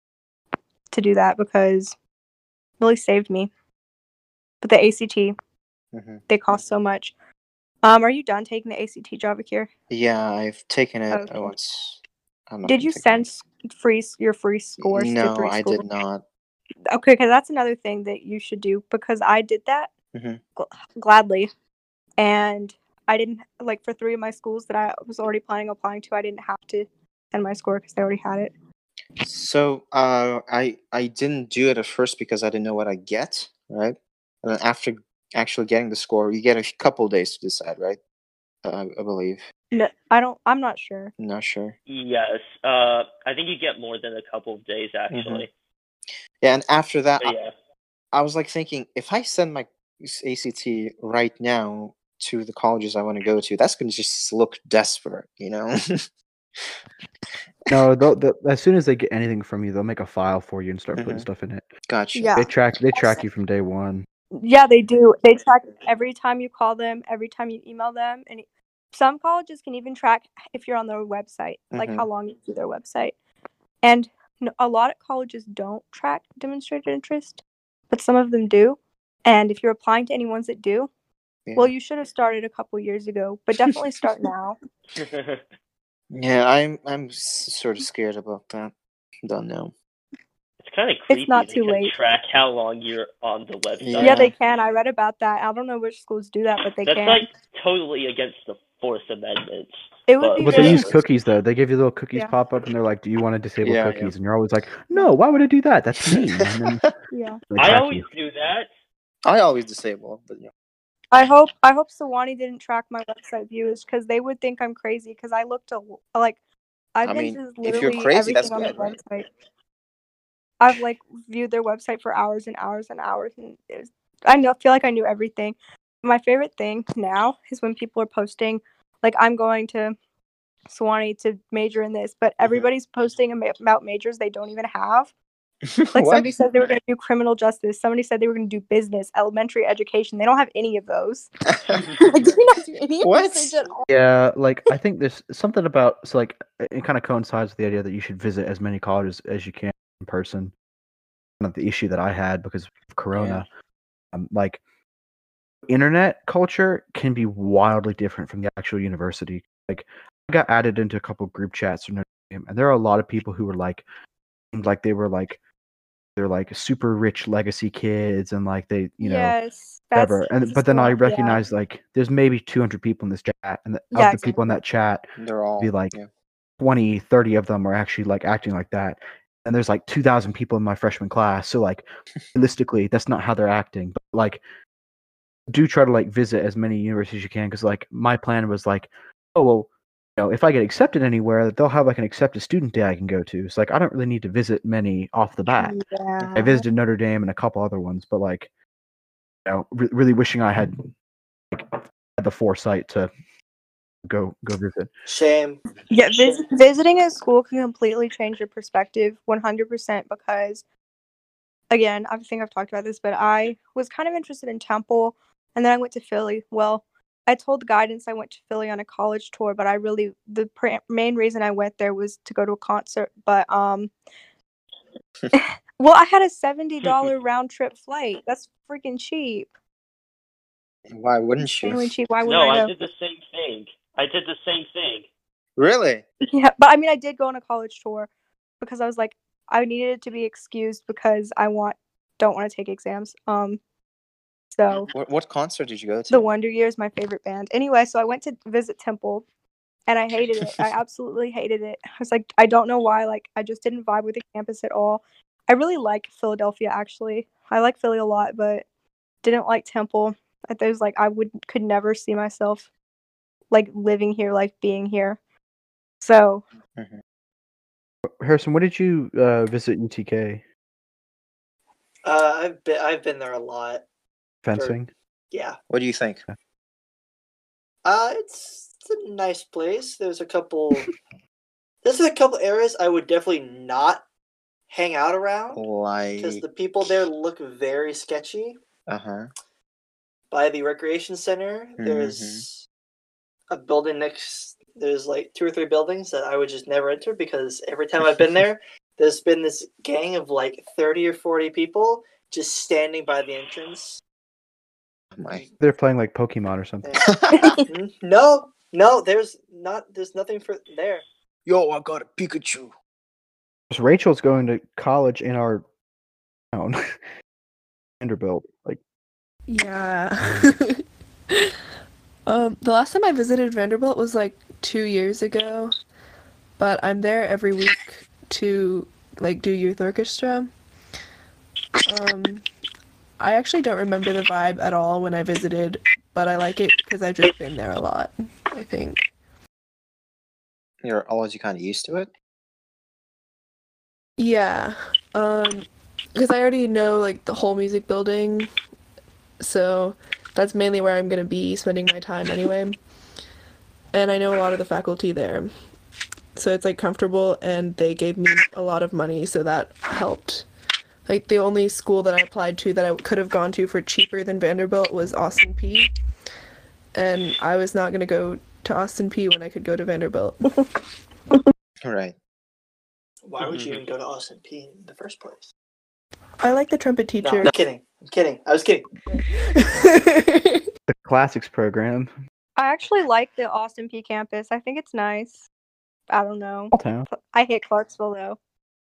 Speaker 3: to do that, because it really saved me. But the A C T,
Speaker 5: Mhm.
Speaker 3: they cost so much. Um, are you done taking the A C T, JavaCure?
Speaker 5: Yeah, I've taken it
Speaker 3: Okay.
Speaker 5: once. I'm not
Speaker 3: Did
Speaker 5: gonna
Speaker 3: you
Speaker 5: take it.
Speaker 3: send s- free s- your free scores to
Speaker 5: No,
Speaker 3: three
Speaker 5: I
Speaker 3: schools?
Speaker 5: did not.
Speaker 3: Okay, because that's another thing that you should do, because I did that
Speaker 5: Mhm.
Speaker 3: gl- gladly, and I didn't like for three of my schools that I was already planning on applying to. I didn't have to send my score because they already had it.
Speaker 5: So, uh, I I didn't do it at first because I didn't know what I get, right? And then after actually getting the score, you get a couple days to decide, right? Uh, I believe.
Speaker 3: No, I don't. I'm not sure.
Speaker 5: I'm not sure.
Speaker 6: Yes. Uh, I think you get more than a couple of days actually.
Speaker 5: Yeah, and after that,
Speaker 6: But
Speaker 5: I,
Speaker 6: yeah.
Speaker 5: I was like thinking, if I send my A C T right now to the colleges I want to go to, that's going to just look desperate, you know?
Speaker 4: No, they'll, they'll, as soon as they get anything from you, they'll make a file for you and start putting
Speaker 5: Mhm.
Speaker 4: stuff in it.
Speaker 5: Gotcha.
Speaker 3: Yeah.
Speaker 4: They track they track you from day one.
Speaker 3: Yeah, they do. They track every time you call them, every time you email them, and some colleges can even track if you're on their website, like
Speaker 5: Mhm.
Speaker 3: how long you do their website. And n- a lot of colleges don't track demonstrated interest, but some of them do. And if you're applying to any ones that do,
Speaker 5: Yeah.
Speaker 3: well, you should have started a couple years ago, but definitely start now.
Speaker 5: Yeah, I'm I'm s- sort of scared about that. Don't know.
Speaker 6: It's kind of creepy.
Speaker 3: It's not
Speaker 6: They
Speaker 3: too
Speaker 6: can
Speaker 3: late.
Speaker 6: track how long you're on the website.
Speaker 5: Yeah.
Speaker 3: Yeah, they can. I read about that. I don't know which schools do that, but they
Speaker 6: That's
Speaker 3: can.
Speaker 6: like totally against the Fourth Amendment.
Speaker 3: It would
Speaker 6: but
Speaker 3: be
Speaker 4: But they
Speaker 3: very-
Speaker 4: use
Speaker 6: whatever.
Speaker 4: cookies though. They give you little cookies
Speaker 3: Yeah.
Speaker 4: pop up, and they're like, "Do you want to disable
Speaker 5: Yeah,
Speaker 4: cookies?"
Speaker 5: yeah.
Speaker 4: And you're always like, "No, why would I do that? That's mean." And then
Speaker 3: Yeah.
Speaker 4: they
Speaker 6: I
Speaker 4: track
Speaker 6: always
Speaker 4: you.
Speaker 6: do that.
Speaker 5: I always disable, but yeah.
Speaker 3: I hope I hope Sawani didn't track my website views because they would think I'm crazy because I looked a, like I've
Speaker 5: I
Speaker 3: been
Speaker 5: mean,
Speaker 3: to
Speaker 5: if you're
Speaker 3: literally
Speaker 5: crazy, that's
Speaker 3: everything on
Speaker 5: good,
Speaker 3: their
Speaker 5: right?
Speaker 3: website. I've like viewed their website for hours and hours and hours, and it was, I know feel like I knew everything. My favorite thing now is when people are posting, like I'm going to Swanee to major in this, but everybody's posting about majors they don't even have. Like
Speaker 5: What?
Speaker 3: somebody said they were going to do criminal justice. Somebody said they were going to do business, elementary education. They don't have any of those. Like, do not do any
Speaker 5: What?
Speaker 3: research at all.
Speaker 4: Yeah, like I think there's something about so like it kind of coincides with the idea that you should visit as many colleges as you can in person. Not the issue that I had because of Corona. Um, like internet culture can be wildly different from the actual university. Like I got added into a couple group chats from Notre Dame, and there are a lot of people who were like, seemed like they were like they're like super rich legacy kids, and like they you know
Speaker 3: Yes,
Speaker 4: whatever.
Speaker 3: that's
Speaker 4: And
Speaker 3: this
Speaker 4: but then I
Speaker 3: one, yeah.
Speaker 4: recognize like there's maybe two hundred people in this chat, and the,
Speaker 3: Yeah,
Speaker 4: of the people in that chat,
Speaker 5: They're all
Speaker 4: be like
Speaker 5: yeah.
Speaker 4: twenty, thirty of them are actually like acting like that. And there's like two thousand people in my freshman class. So like realistically, that's not how they're acting. But like do try to like visit as many universities as you can, because like my plan was like, oh well, you know, if I get accepted anywhere, they'll have like an accepted student day I can go to. So like I don't really need to visit many off the bat.
Speaker 3: Yeah.
Speaker 4: I visited Notre Dame and a couple other ones, but like you know, re- really wishing I had like had the foresight to go go visit.
Speaker 2: Shame.
Speaker 3: Yeah, vis- visiting a school can completely change your perspective one hundred percent because, again, I think I've talked about this, but I was kind of interested in Temple, and then I went to Philly. Well, I told the guidance I went to Philly on a college tour, but I really, the pr- main reason I went there was to go to a concert, but, um, well, I had a seventy dollars round trip flight. That's freaking cheap.
Speaker 5: Why wouldn't you?
Speaker 3: Insanely cheap. Why wouldn't
Speaker 6: No,
Speaker 3: I
Speaker 6: I
Speaker 3: go?
Speaker 6: did the same thing. I did the same thing.
Speaker 5: Really?
Speaker 3: Yeah, but I mean, I did go on a college tour because I was like, I needed it to be excused because I want don't want to take exams. Um, so
Speaker 5: What what concert did you go to?
Speaker 3: the Wonder Years, my favorite band. Anyway, so I went to visit Temple, and I hated it. I absolutely hated it. I was like, I don't know why. Like, I just didn't vibe with the campus at all. I really like Philadelphia, actually. I like Philly a lot, but didn't like Temple. I thought it was like I would could never see myself like living here, like being here. So
Speaker 5: Mhm.
Speaker 4: Harrison, when did you uh, visit U T K?
Speaker 2: Uh, I've been I've been there a lot.
Speaker 4: Fencing?
Speaker 2: Yeah.
Speaker 5: What do you think?
Speaker 2: Uh, it's, it's a nice place. There's a couple. There's a couple areas I would definitely not hang out around because
Speaker 5: Like
Speaker 2: the people there look very sketchy.
Speaker 5: uh huh.
Speaker 2: By the recreation center, there's a building next. There's like two or three buildings that I would just never enter because every time I've been there, there's been this gang of like thirty or forty people just standing by the entrance.
Speaker 5: Oh my.
Speaker 4: They're playing like Pokemon or something.
Speaker 2: Mm, no, no, there's not. There's nothing for there.
Speaker 5: Yo, I got a Pikachu.
Speaker 4: So Rachel's going to college in our town, Vanderbilt. Like,
Speaker 8: Yeah. um, the last time I visited Vanderbilt was like two years ago, but I'm there every week to like do youth orchestra. Um, I actually don't remember the vibe at all when I visited, but I like it because I've just been there a lot, I think.
Speaker 5: You're always kind of used to it.
Speaker 8: Yeah, um, because I already know like the whole music building, so that's mainly where I'm gonna be spending my time anyway. And I know a lot of the faculty there, so it's like comfortable, and they gave me a lot of money, so that helped. Like the only school that I applied to that I could have gone to for cheaper than Vanderbilt was Austin Peay, and I was not gonna go to Austin Peay when I could go to Vanderbilt.
Speaker 5: Right.
Speaker 2: Why would you even go to Austin Peay in the first place?
Speaker 8: I like the trumpet
Speaker 2: No,
Speaker 8: teacher.
Speaker 2: I'm kidding. I'm kidding. I was kidding.
Speaker 4: the classics program.
Speaker 3: I actually like the Austin Peay campus. I think it's nice. I don't know.
Speaker 4: Small town.
Speaker 3: I hate Clarksville though.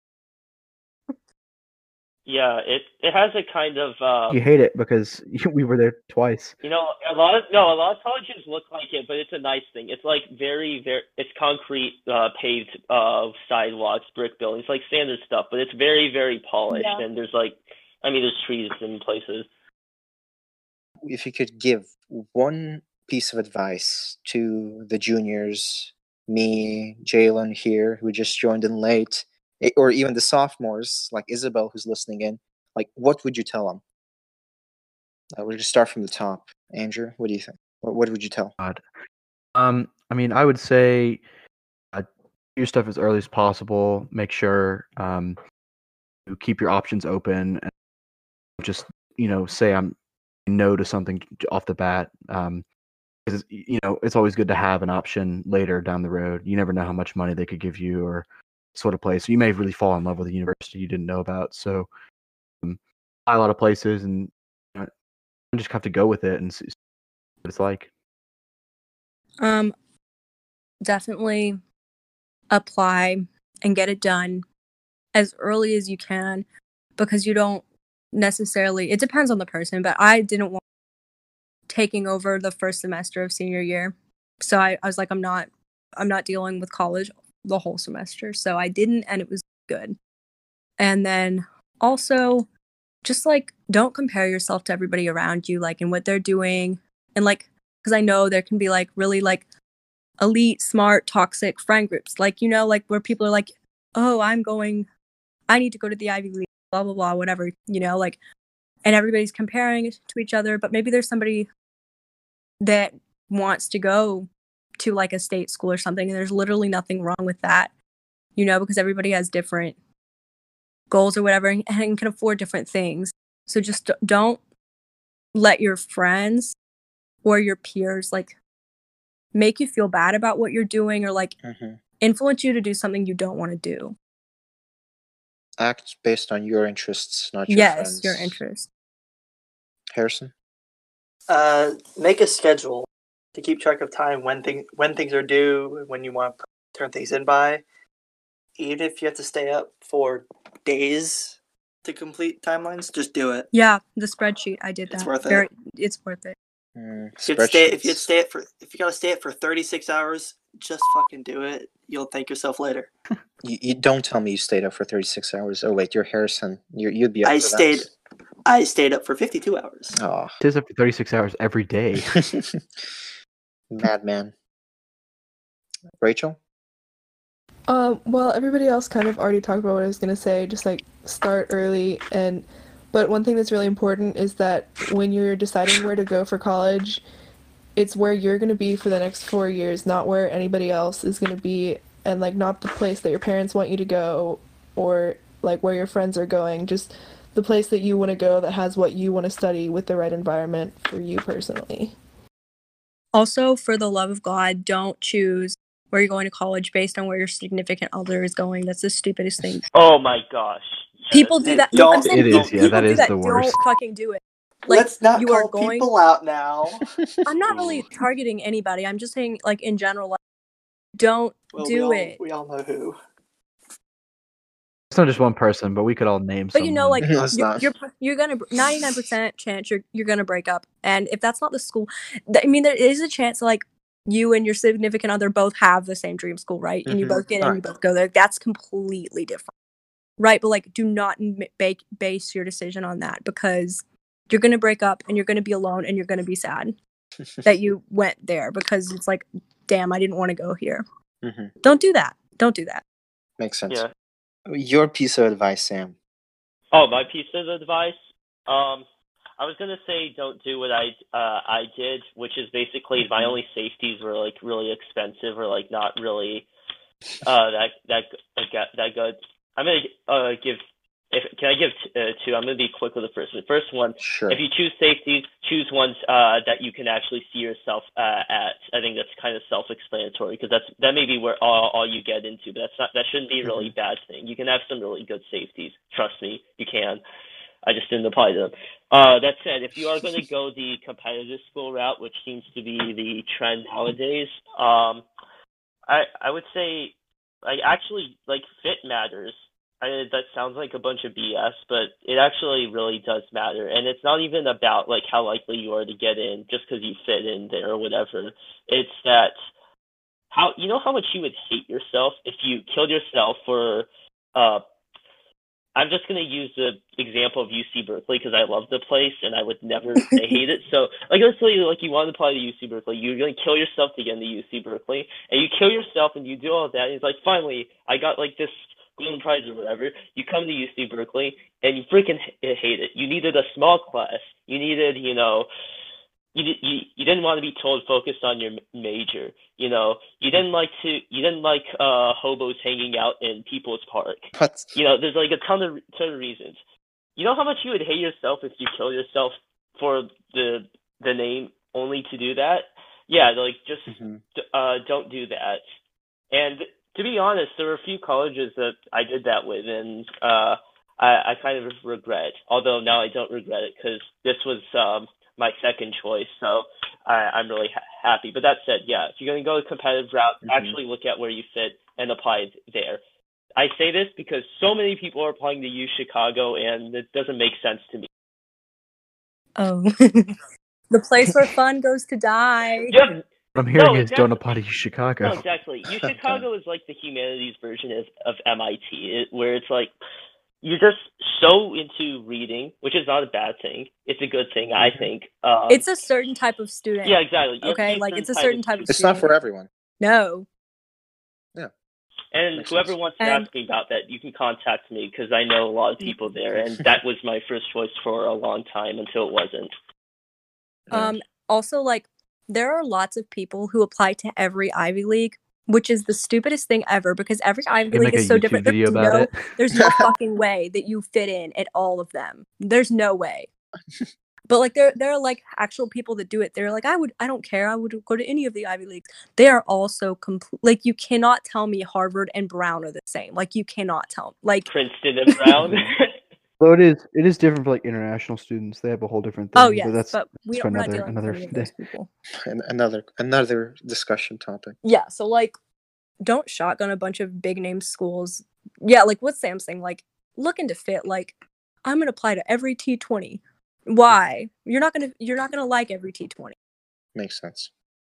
Speaker 6: Yeah, it it has a kind of uh,
Speaker 4: You hate it because we were there twice.
Speaker 6: you know, a lot of no, a lot of colleges look like it, but it's a nice thing. It's like very, very, it's concrete, uh, paved, uh, sidewalks, brick buildings, like standard stuff. But it's very, very polished,
Speaker 3: Yeah.
Speaker 6: and there's like, I mean, there's trees in places.
Speaker 5: If you could give one piece of advice to the juniors, me, Jalen here, who just joined in late, eh, or even the sophomores like Isabel who's listening in, like what would you tell them? Uh, we'll just start from the top. Andrew, what do you think? What, what would you tell?
Speaker 4: God. Um, I mean, I would say uh, do your stuff as early as possible. Make sure um, you keep your options open, and just you know say I'm no to something off the bat. Um, because you know it's always good to have an option later down the road. You never know how much money they could give you or sort of place. You may really fall in love with a university you didn't know about. So, um, a lot of places, and you know, you just have to go with it and see what it's like.
Speaker 3: Um, definitely apply and get it done as early as you can, because you don't necessarily, it depends on the person, but I didn't want taking over the first semester of senior year. So I, I was like, I'm not, I'm not dealing with college the whole semester. So I didn't, and it was good. And then also just like, don't compare yourself to everybody around you, like, and what they're doing. And like, because I know there can be like really like elite, smart, toxic friend groups. Like, you know, like where people are like, oh, I'm going, I need to go to the Ivy League, blah, blah, blah, whatever, you know, like, and everybody's comparing to each other. But maybe there's somebody that wants to go to like a state school or something, and there's literally nothing wrong with that, you know, because everybody has different goals or whatever, and, and can afford different things. So just don't let your friends or your peers like make you feel bad about what you're doing, or like
Speaker 5: Mm-hmm.
Speaker 3: influence you to do something you don't want to do.
Speaker 5: Act based on your interests, not your
Speaker 3: yes
Speaker 5: friends.
Speaker 3: your interest.
Speaker 5: Harrison?
Speaker 2: Uh, make a schedule to keep track of time when thing when things are due, when you want to turn things in by. Even if you have to stay up for days to complete timelines, just do it.
Speaker 3: Yeah, the spreadsheet, I did that.
Speaker 2: It's worth it.
Speaker 3: Very, it's worth it.
Speaker 5: Mm,
Speaker 2: If you'd stay, if you'd
Speaker 5: spreadsheets.
Speaker 2: stay it for, if you gotta stay it for thirty-six hours, just fucking do it. You'll thank yourself later.
Speaker 5: You, you don't tell me you stayed up for thirty-six hours. Oh wait, you're Harrison. You're, you'd be up
Speaker 2: I
Speaker 5: for
Speaker 2: stayed,
Speaker 5: that.
Speaker 2: I stayed up for fifty-two hours.
Speaker 5: Oh,
Speaker 4: It is up to thirty-six hours every day.
Speaker 5: madman. Rachel?
Speaker 8: Um, well, everybody else kind of already talked about what I was gonna say. Just like start early, and but one thing that's really important is that when you're deciding where to go for college, it's where you're gonna be for the next four years, not where anybody else is gonna be, and like not the place that your parents want you to go, or like where your friends are going. Just the place that you want to go that has what you want to study with the right environment for you personally.
Speaker 3: Also, for the love of God, don't choose where you're going to college based on where your significant other is going. That's the stupidest thing.
Speaker 6: Oh my gosh.
Speaker 3: People do
Speaker 2: Hey,
Speaker 3: that.
Speaker 2: don't-
Speaker 3: I'm saying
Speaker 4: It
Speaker 3: people,
Speaker 4: is, yeah,
Speaker 3: people
Speaker 4: that
Speaker 3: do
Speaker 4: is
Speaker 3: that.
Speaker 4: the worst.
Speaker 3: Don't fucking do it. Like,
Speaker 2: Let's not
Speaker 3: you are
Speaker 2: call
Speaker 3: going-
Speaker 2: people out now.
Speaker 3: I'm not really targeting anybody. I'm just saying, like, in general, like, don't
Speaker 2: Well,
Speaker 3: do
Speaker 2: we all,
Speaker 3: it.
Speaker 2: We all know who.
Speaker 4: It's not just one person, but we could all name
Speaker 3: But
Speaker 4: someone.
Speaker 3: you know, like
Speaker 5: No, it's
Speaker 3: you're,
Speaker 5: not.
Speaker 3: you're you're gonna ninety-nine percent chance you're you're gonna break up, and if that's not the school, th- I mean, there is a chance like you and your significant other both have the same dream school, right? And you
Speaker 5: Mhm.
Speaker 3: both get in,
Speaker 5: Right.
Speaker 3: you both go there. That's completely different, right? But like, do not m- bake, base your decision on that, because you're gonna break up and you're gonna be alone and you're gonna be sad that you went there, because it's like, damn, I didn't want to go here.
Speaker 5: Mhm.
Speaker 3: Don't do that. Don't do that.
Speaker 5: Makes sense.
Speaker 6: Yeah.
Speaker 5: Your piece of advice, Sam.
Speaker 6: Oh, my piece of advice. Um, I was gonna say don't do what I uh I did, which is basically my only safeties were like really expensive or like not really uh that that that that good. I'm gonna uh give if can I give t- uh, two? I'm gonna be quick with the first one. The first one.
Speaker 5: Sure.
Speaker 6: If you choose safeties, choose ones uh, that you can actually see yourself uh, at. I think that's kind of self-explanatory, because that's that may be where all, all you get into, but that's not that shouldn't be a really bad thing. You can have some really good safeties. Trust me, you can. I just didn't apply them. Uh, that said, if you are going to go the competitive school route, which seems to be the trend nowadays, um, I I would say like actually like fit matters. I, that sounds like a bunch of B S, but it actually really does matter. And it's not even about like how likely you are to get in just because you fit in there or whatever. It's that how you know how much you would hate yourself if you killed yourself for. Uh, I'm just gonna use the example of U C Berkeley because I love the place and I would never say hate it. So like let's say like you want to apply to U C Berkeley, you're gonna kill yourself to get into U C Berkeley, and you kill yourself and you do all that. And it's like finally I got like this Golden Prize or whatever. You come to U C Berkeley and you freaking hate it. You needed a small class. You needed, you know, you you you didn't want to be told focus on your major. You know, you didn't like to you didn't like uh hobos hanging out in People's Park.
Speaker 5: But
Speaker 6: You know, there's like a ton of ton of reasons. You know how much you would hate yourself if you killed yourself for the the name only to do that? Yeah, like just
Speaker 5: Mhm.
Speaker 6: uh don't do that. And to be honest, there were a few colleges that I did that with, and uh, I, I kind of regret. Although now I don't regret it because this was um, my second choice, so I, I'm really ha- happy. But that said, yeah, if you're going to go the competitive route,
Speaker 5: Mhm.
Speaker 6: actually look at where you fit and apply there. I say this because so many people are applying to U Chicago, and it doesn't make sense to me.
Speaker 3: Oh. The place where fun goes to die.
Speaker 6: Yeah,
Speaker 4: What I'm hearing
Speaker 6: No,
Speaker 4: is don't
Speaker 6: exactly.
Speaker 4: apply to Chicago.
Speaker 6: No, exactly. U Chicago is like the humanities version of, of M I T, it, where it's like you're just so into reading, which is not a bad thing. It's a good thing, I think. Um,
Speaker 3: It's a certain type of student.
Speaker 6: yeah, exactly. You have to
Speaker 3: Okay,
Speaker 6: be
Speaker 3: like it's a
Speaker 6: type
Speaker 3: certain
Speaker 6: of
Speaker 3: type of
Speaker 6: student.
Speaker 5: it's not
Speaker 3: student.
Speaker 5: for everyone.
Speaker 3: No.
Speaker 6: And
Speaker 5: Makes
Speaker 6: whoever
Speaker 5: sense.
Speaker 6: wants to
Speaker 3: And
Speaker 6: ask me about that, you can contact me because I know a lot of people there, and that was my first choice for a long time until it wasn't.
Speaker 5: Yeah.
Speaker 3: um also like there are lots of people who apply to every Ivy League, which is the stupidest thing ever because every
Speaker 4: You
Speaker 3: Ivy
Speaker 4: can
Speaker 3: League
Speaker 4: make a
Speaker 3: is so
Speaker 4: YouTube
Speaker 3: different.
Speaker 4: video
Speaker 3: There's
Speaker 4: about
Speaker 3: no
Speaker 4: it.
Speaker 3: there's no fucking way that you fit in at all of them. There's no way. But like there there are like actual people that do it. They're like, I would I don't care. I would go to any of the Ivy Leagues. They are all so complete. Like you cannot tell me Harvard and Brown are the same. Like you cannot tell. Like
Speaker 6: Princeton and Brown.
Speaker 4: Though it is, it is different for like international students. They have a whole different thing.
Speaker 3: oh
Speaker 4: but
Speaker 3: yes,
Speaker 4: that's
Speaker 3: but we
Speaker 4: that's for
Speaker 3: don't, we're not
Speaker 4: another
Speaker 3: dealing with
Speaker 4: another
Speaker 3: any of
Speaker 4: day.
Speaker 3: those people.
Speaker 5: And another another discussion topic.
Speaker 3: Yeah, so like don't shotgun a bunch of big name schools. Yeah, like what's Sam saying? Like looking to fit. Like I'm gonna apply to every T twenty. Why? You're not gonna you're not gonna like every T twenty.
Speaker 5: Makes sense.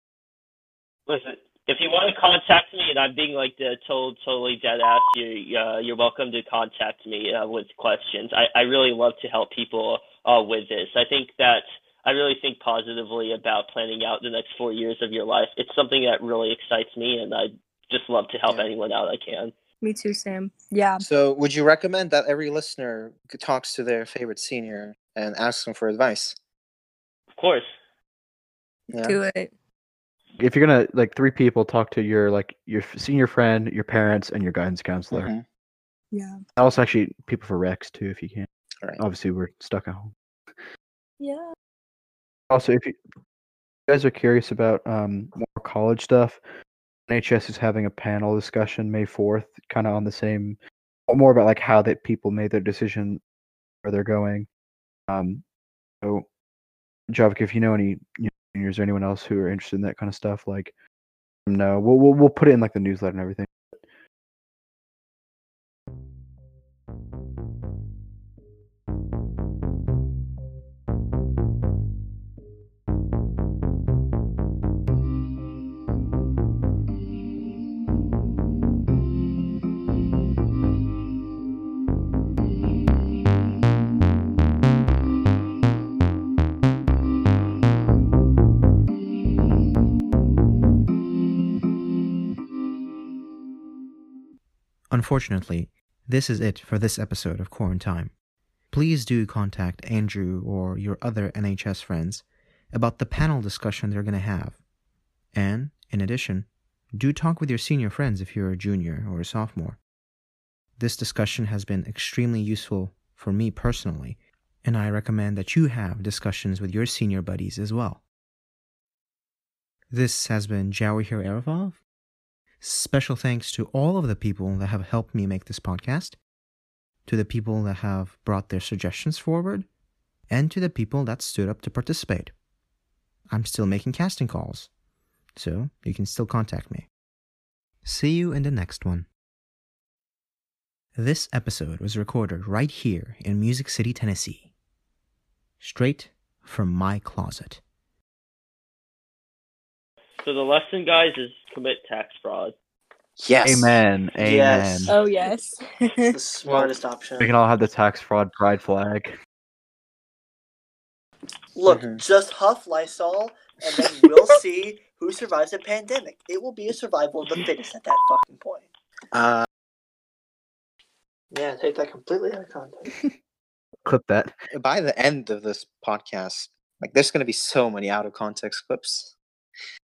Speaker 6: Listen, if you want to contact me, and I'm being like the total, totally dead ass, you, uh, you're welcome to contact me uh, with questions. I, I really love to help people uh, with this. I think that I really think positively about planning out the next four years of your life. It's something that really excites me, and I just love to help
Speaker 5: Yeah.
Speaker 6: anyone out I can.
Speaker 3: Me too, Sam. Yeah.
Speaker 5: So, would you recommend that every listener talks to their favorite senior and asks them for advice?
Speaker 6: Of course.
Speaker 5: Yeah.
Speaker 3: Do it.
Speaker 4: If you're gonna like three people, talk to your like your f- senior friend, your parents, and your guidance counselor.
Speaker 5: Mhm.
Speaker 3: Yeah.
Speaker 4: Also, actually, people for Rex too, if you can.
Speaker 5: All right.
Speaker 4: Obviously, we're stuck at home.
Speaker 3: Yeah.
Speaker 4: Also, if you you guys are curious about um, more college stuff, N H S is having a panel discussion May fourth, kind of on the same, more about like how that people made their decision where they're going. Um, so, Javik, if you know any you know, juniors or anyone else who are interested in that kind of stuff, like, no, we'll we'll we'll put it in like the newsletter and everything.
Speaker 1: Unfortunately, this is it for this episode of Quarantine. Please do contact Andrew or your other N H S friends about the panel discussion they're going to have. And, in addition, do talk with your senior friends if you're a junior or a sophomore. This discussion has been extremely useful for me personally, and I recommend that you have discussions with your senior buddies as well. This has been Jawahir Arafov. Special thanks to all of the people that have helped me make this podcast, to the people that have brought their suggestions forward, and to the people that stood up to participate. I'm still making casting calls, so you can still contact me. See you in the next one. This episode was recorded right here in Music City, Tennessee. Straight from my closet.
Speaker 6: So the lesson, guys, is commit tax fraud.
Speaker 5: Yes.
Speaker 4: Amen. Amen.
Speaker 2: Yes.
Speaker 3: Oh yes.
Speaker 2: It's the smartest option.
Speaker 4: We can all have the tax fraud pride flag.
Speaker 2: Look,
Speaker 5: Mhm.
Speaker 2: just huff Lysol, and then we'll see who survives the pandemic. It will be a survival of the fittest at that fucking point.
Speaker 5: Uh,
Speaker 2: Yeah, take that completely out of context.
Speaker 4: Clip that.
Speaker 5: by the end of this podcast, like there's gonna be so many out of context clips.